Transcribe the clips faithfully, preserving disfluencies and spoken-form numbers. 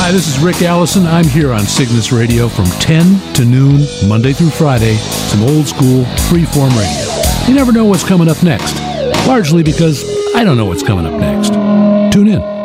Hi, this is Rick Allison. I'm here on Cygnus Radio from ten to noon, Monday through Friday. Some old school, freeform radio. You never know what's coming up next. Largely because I don't know what's coming up next. Tune in.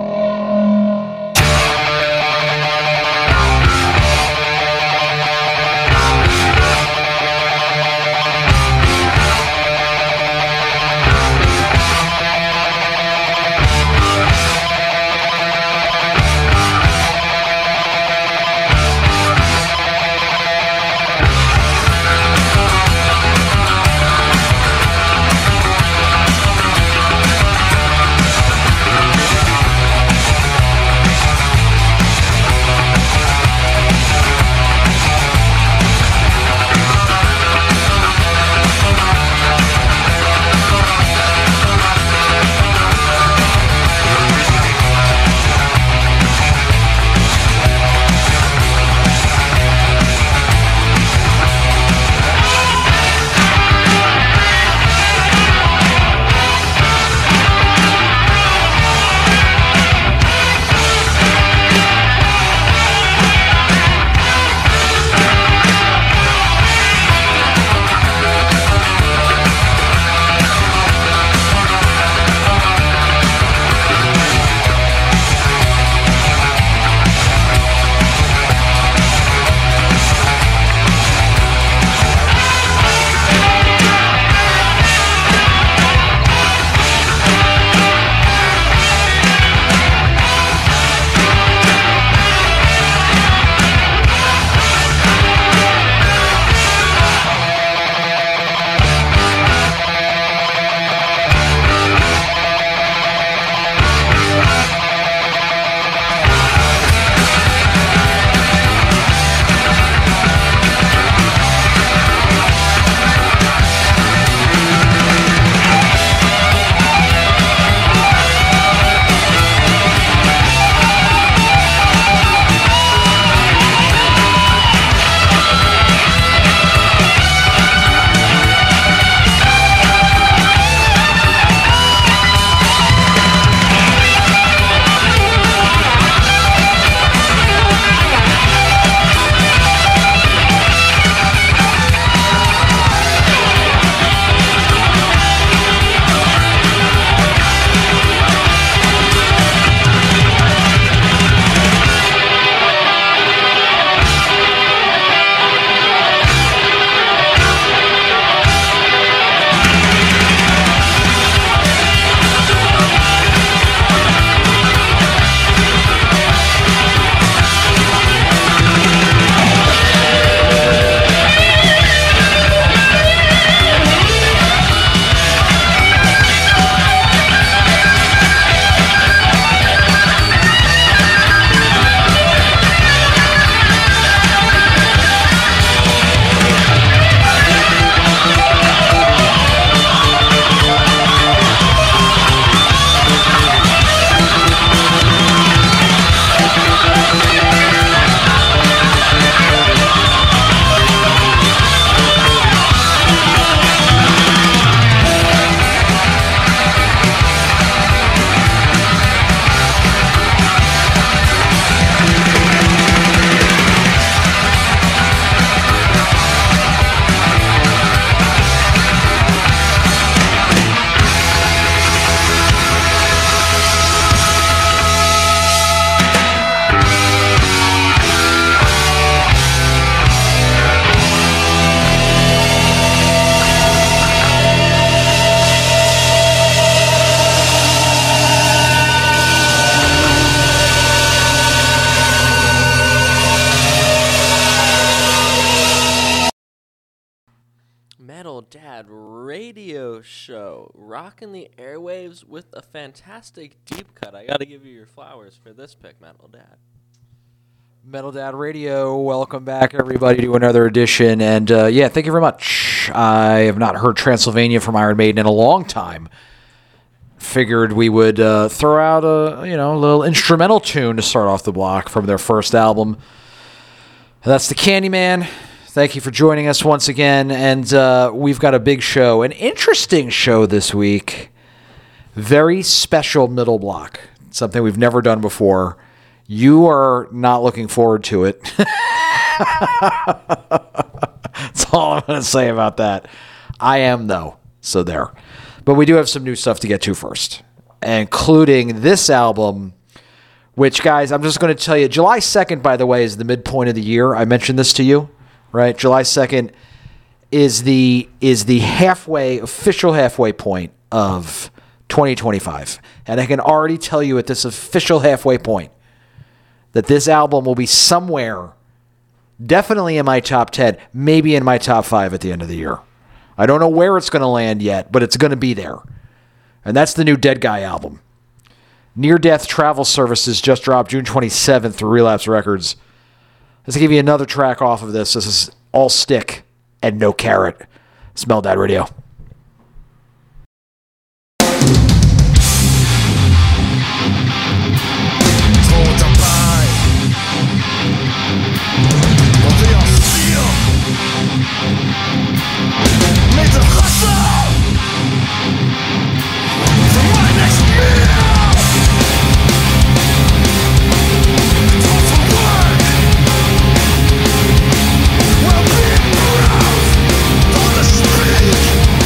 Dad radio show, rocking the airwaves with a fantastic deep cut. I got to give you your flowers for this pick, Metal Dad. Metal Dad Radio, welcome back everybody to another edition, and uh, yeah, thank you very much. I have not heard Transylvania from Iron Maiden in a long time. Figured we would uh, throw out a you know a little instrumental tune to start off the block from their first album. That's the Candyman. Thank you for joining us once again, and uh, we've got a big show, an interesting show this week. Very special middle block, something we've never done before. You are not looking forward to it. That's all I'm going to say about that. I am, though. So there. But we do have some new stuff to get to first, including this album, which, guys, I'm just going to tell you, July second, by the way, is the midpoint of the year. I mentioned this to you, right? July second is the is the halfway, official halfway point of twenty twenty-five. And I can already tell you at this official halfway point that this album will be somewhere, definitely in my top ten, maybe in my top five at the end of the year. I don't know where it's going to land yet, but it's going to be there. And that's the new Dead Guy album. Near Death Travel Services just dropped June twenty-seventh through Relapse Records. Let's give you another track off of this. This is All Stick and No Carrot. Smell That Radio. Well, be proud on the street.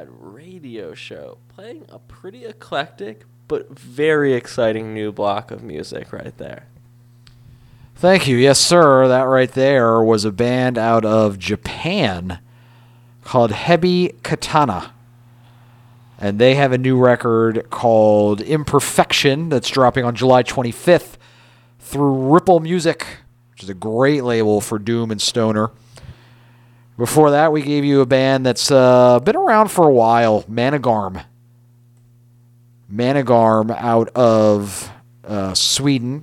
Radio Show, playing a pretty eclectic but very exciting new block of music right there. Thank you. Yes, sir. That right there was a band out of Japan called Hebi Katana. And they have a new record called Imperfection that's dropping on July twenty-fifth through Ripple Music, which is a great label for doom and stoner. Before that, we gave you a band that's uh, been around for a while, Managarm. Managarm out of uh, Sweden.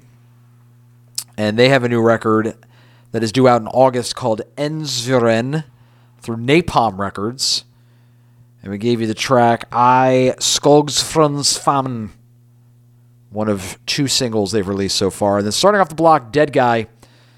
And they have a new record that is due out in August called Ensviren through Napalm Records. And we gave you the track I Skogsfrunds Famn, one of two singles they've released so far. And then starting off the block, Dead Guy.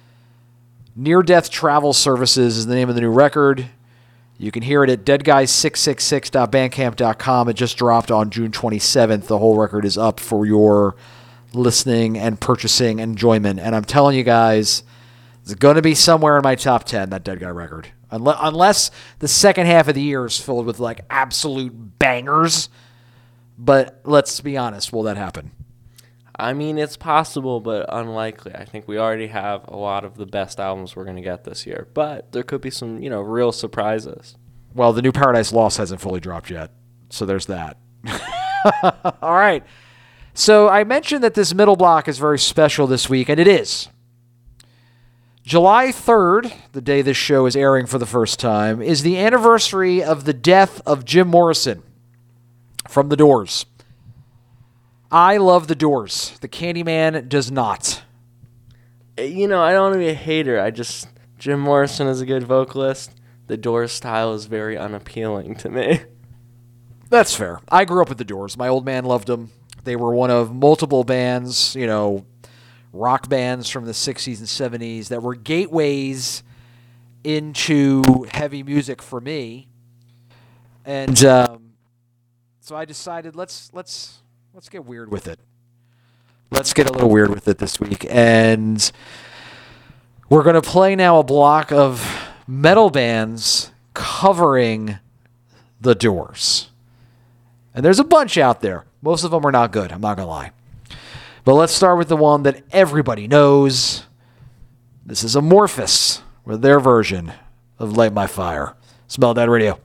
Near Death Travel Services is the name of the new record. You can hear it at dead guy six six six dot bandcamp dot com. It just dropped on June twenty-seventh. The whole record is up for your listening and purchasing enjoyment. And I'm telling you guys, it's going to be somewhere in my top ten, that Dead Guy record. Unless, unless the second half of the year is filled with like absolute bangers. But let's be honest, will that happen? I mean, it's possible, but unlikely. I think we already have a lot of the best albums we're going to get this year. But there could be some, you know, real surprises. Well, the new Paradise Lost hasn't fully dropped yet. So there's that. All right. So I mentioned that this middle block is very special this week, and it is. July third, the day this show is airing for the first time, is the anniversary of the death of Jim Morrison from The Doors. I love The Doors. The Candyman does not. You know, I don't want to be a hater. I just, Jim Morrison is a good vocalist. The Doors style is very unappealing to me. That's fair. I grew up with The Doors. My old man loved them. They were one of multiple bands, you know, rock bands from the sixties and seventies that were gateways into heavy music for me. And um, so I decided let's let's let's get weird with it. Let's get a little weird with it this week. And we're going to play now a block of metal bands covering The Doors. And there's a bunch out there. Most of them are not good, I'm not going to lie. But let's start with the one that everybody knows. This is Amorphous with their version of Light My Fire. Smell That Radio.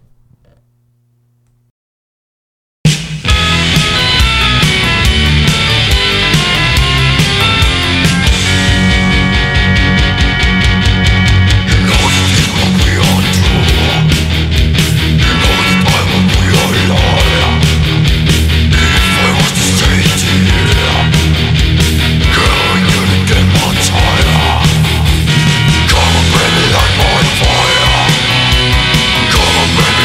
Come on, baby,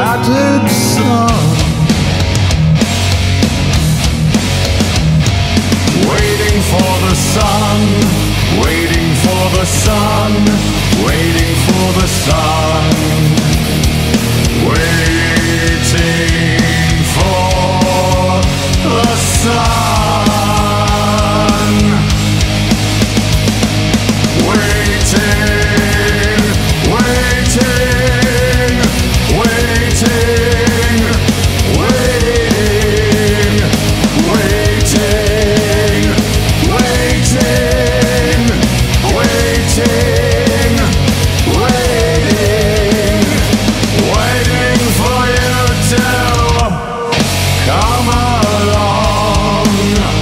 scattered sun, waiting for the sun, waiting for the sun, waiting for the sun, waiting for the sun, waiting, waiting, waiting, waiting, waiting, waiting, waiting, waiting, waiting for you to come along,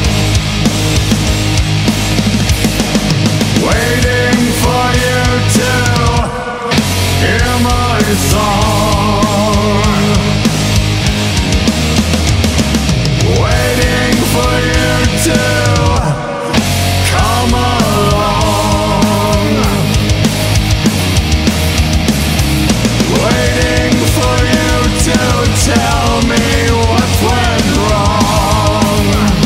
waiting for you to hear my song, waiting for you to come along, waiting for you to tell me what went wrong.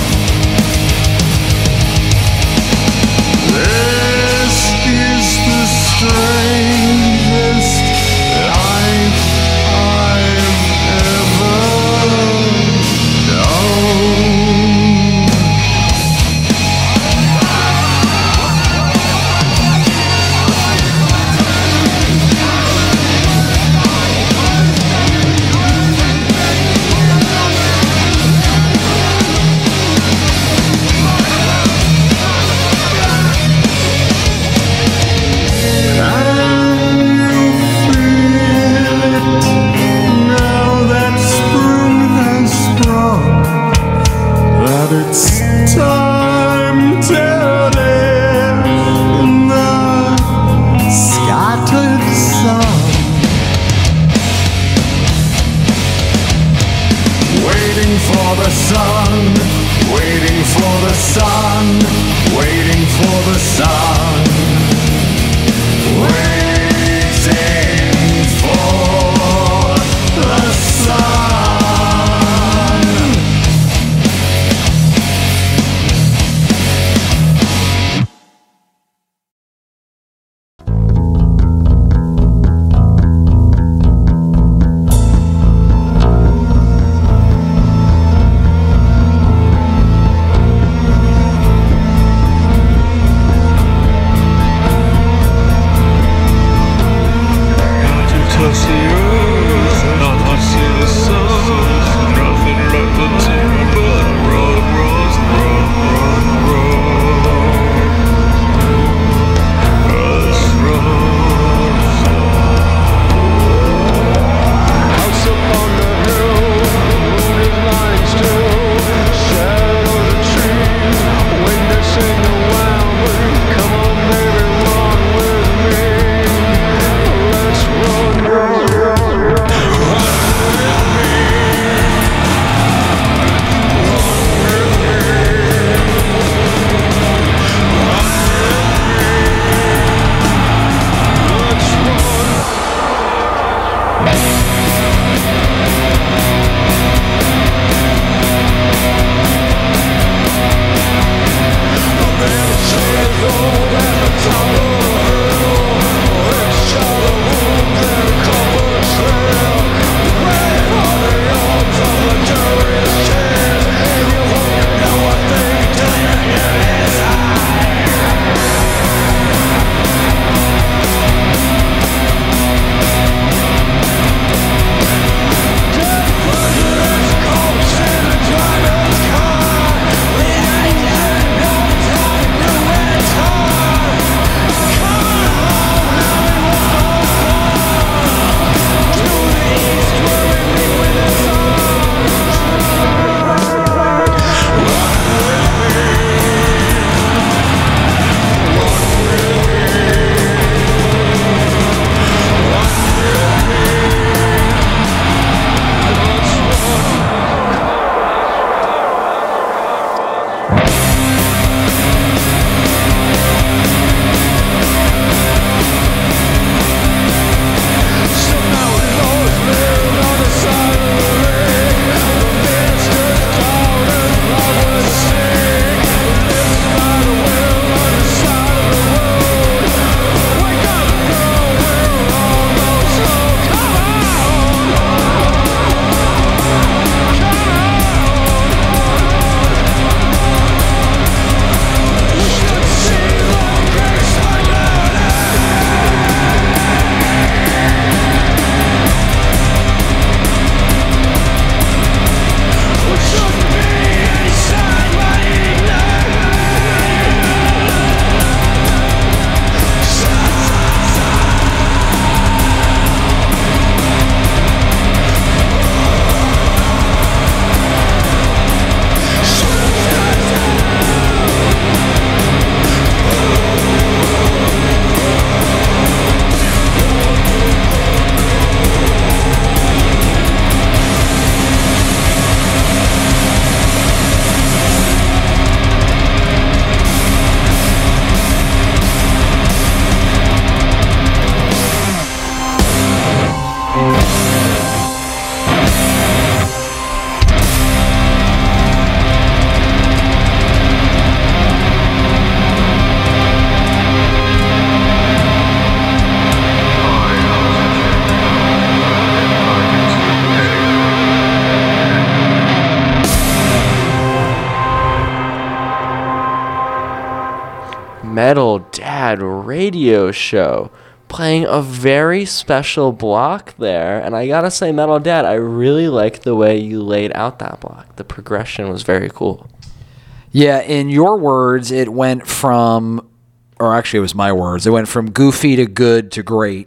This is the strangest life I've ever known. It's time to live in the scattered sun, waiting for the sun, waiting for the sun, waiting for the sun, waiting for the sun. Close to you. Metal Dad Radio Show, playing a very special block there. And I gotta say, Metal Dad, I really like the way you laid out that block. The progression was very cool. Yeah, in your words, it went from, or actually it was my words, it went from goofy to good to great.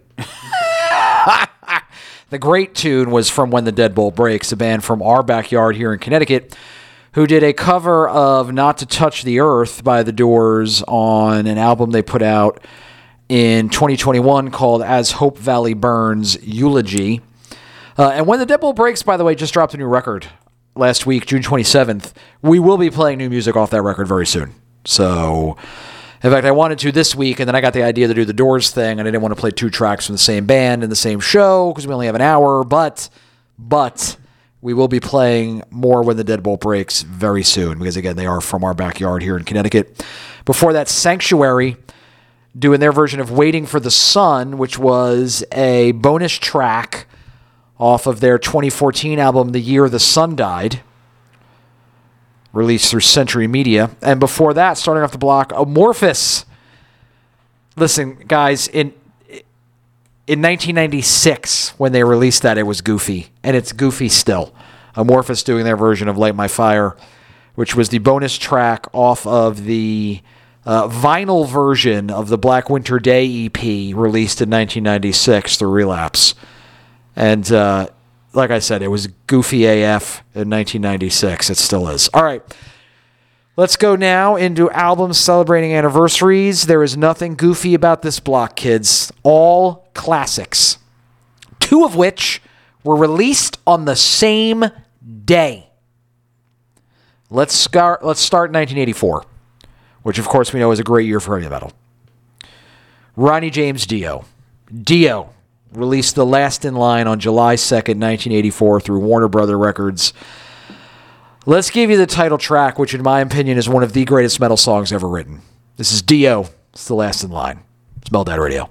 The great tune was from When the Deadbolt Breaks, a band from our backyard here in Connecticut, who did a cover of Not to Touch the Earth by The Doors on an album they put out in twenty twenty-one called As Hope Valley Burns Eulogy. Uh, and When the Deadbolt Breaks, by the way, just dropped a new record last week, June twenty-seventh. We will be playing new music off that record very soon. So, in fact, I wanted to this week, and then I got the idea to do the Doors thing, and I didn't want to play two tracks from the same band in the same show because we only have an hour, but, but, we will be playing more When the Deadbolt Breaks very soon because, again, they are from our backyard here in Connecticut. Before that, Sanctuary, doing their version of Waiting for the Sun, which was a bonus track off of their twenty fourteen album, The Year the Sun Died, released through Century Media. And before that, starting off the block, Amorphous. Listen, guys, in in nineteen ninety-six, when they released that, it was goofy. And it's goofy still. Amorphous doing their version of Light My Fire, which was the bonus track off of the uh, vinyl version of the Black Winter Day E P released in nineteen ninety-six through Relapse. And uh, like I said, it was goofy A F in nineteen ninety-six. It still is. All right. Let's go now into albums celebrating anniversaries. There is nothing goofy about this block, kids. All classics. Two of which were released on the same day. Let's start, let's start in nineteen eighty-four, which of course we know is a great year for heavy metal. Ronnie James Dio. Dio released The Last in Line on July second, nineteen eighty-four through Warner Brother Records. Let's give you the title track, which in my opinion is one of the greatest metal songs ever written. This is Dio. It's The Last in Line. It's Metal Dad Radio.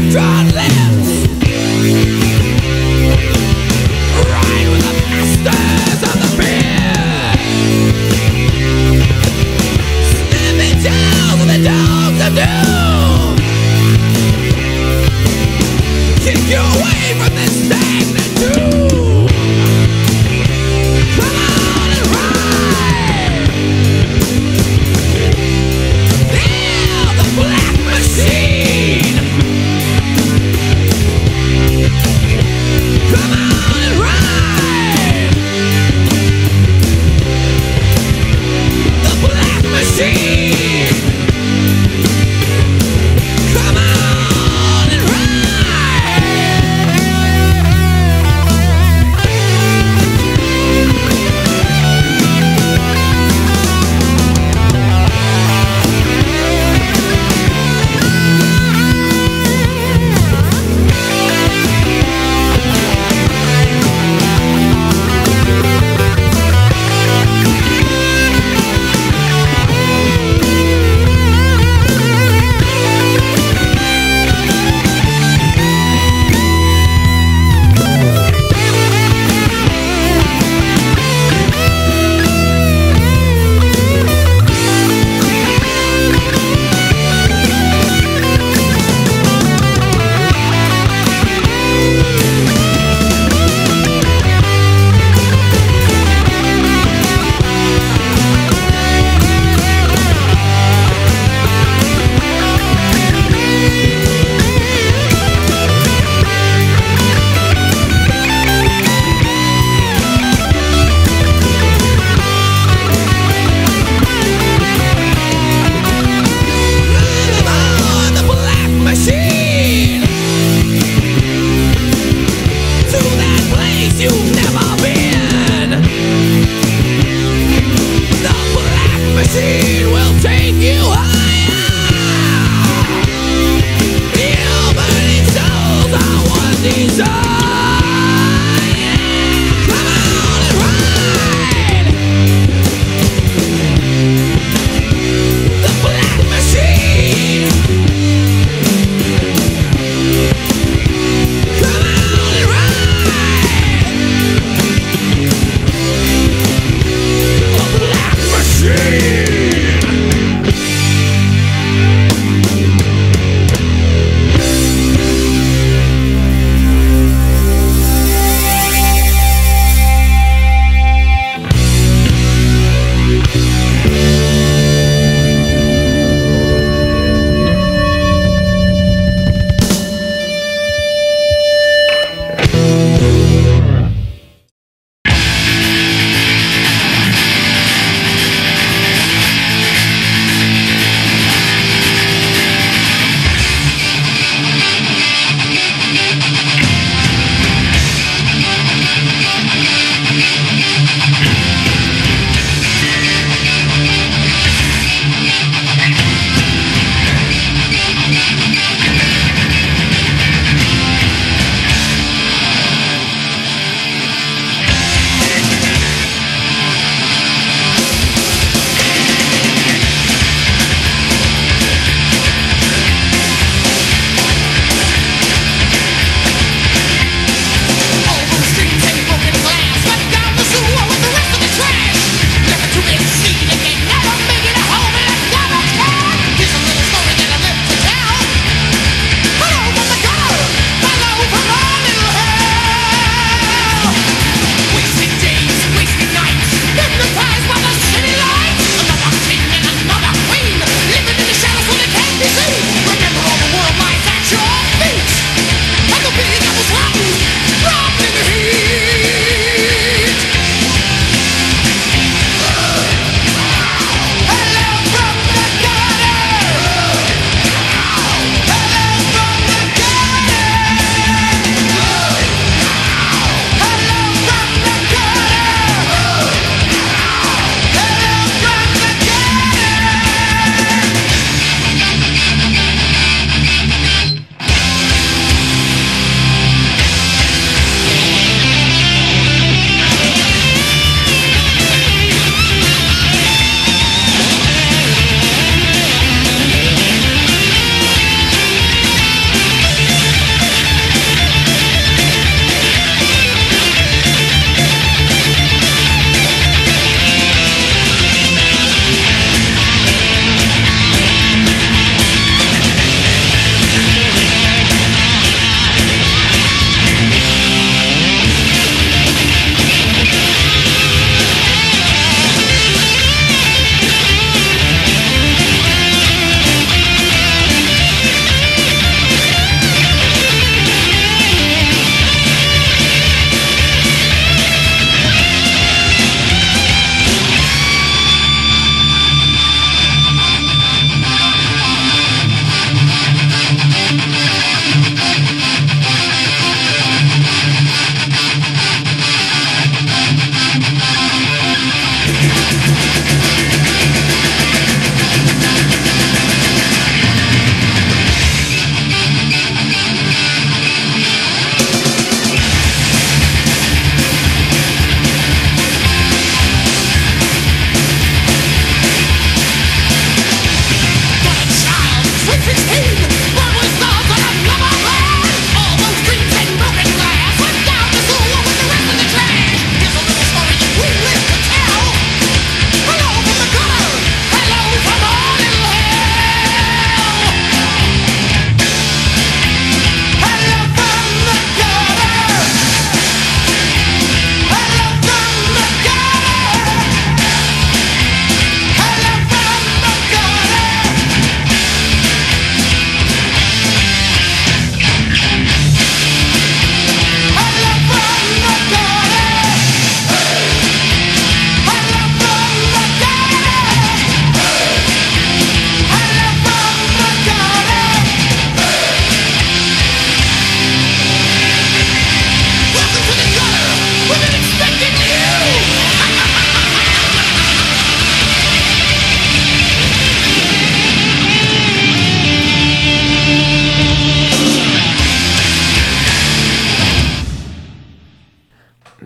drawn lips. Ride with the masters of the pit. Sniffing tails of the dogs of doom. Keep you away from this stagnant tomb. Come on and ride. Feel the black machine.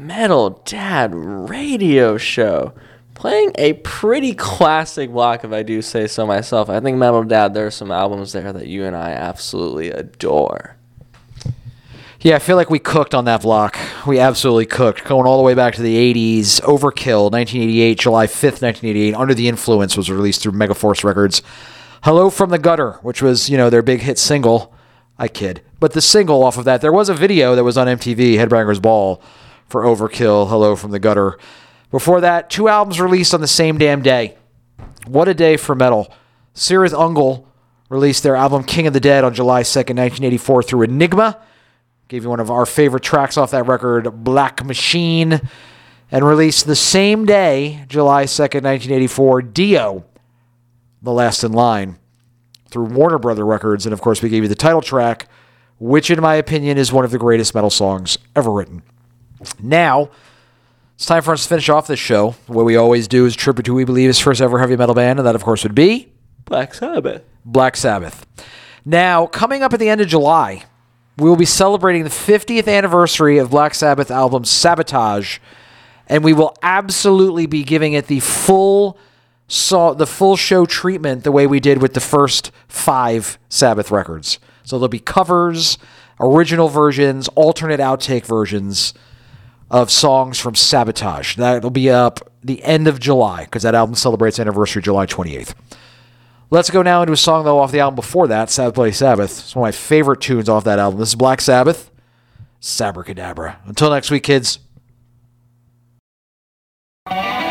Metal Dad Radio Show. Playing a pretty classic block, if I do say so myself. I think Metal Dad, there are some albums there that you and I absolutely adore. Yeah, I feel like we cooked on that block. We absolutely cooked. Going all the way back to the eighties. Overkill, nineteen eighty-eight, July fifth, nineteen eighty-eight. Under the Influence was released through Megaforce Records. Hello from the Gutter, which was, you know, their big hit single. I kid. But the single off of that, there was a video that was on M T V, Headbangers Ball, for Overkill, Hello from the Gutter. Before that, two albums released on the same damn day. What a day for metal. Cirith Ungol released their album King of the Dead on July second, nineteen eighty-four through Enigma. Gave you one of our favorite tracks off that record, Black Machine. And released the same day, July second, nineteen eighty-four, Dio, The Last in Line, through Warner Brother Records. And of course, we gave you the title track, which in my opinion is one of the greatest metal songs ever written. Now, it's time for us to finish off this show. What we always do is a tribute to who we believe is first ever heavy metal band, and that, of course, would be Black Sabbath. Black Sabbath. Now, coming up at the end of July, we will be celebrating the fiftieth anniversary of Black Sabbath album Sabotage, and we will absolutely be giving it the full so, the full show treatment the way we did with the first five Sabbath records. So there'll be covers, original versions, alternate outtake versions of songs from Sabotage. That'll be up the end of July, because that album celebrates anniversary July twenty-eighth. Let's go now into a song, though, off the album before that, Sabbath Bloody Sabbath. It's one of my favorite tunes off that album. This is Black Sabbath, Sabracadabra. Until next week, kids.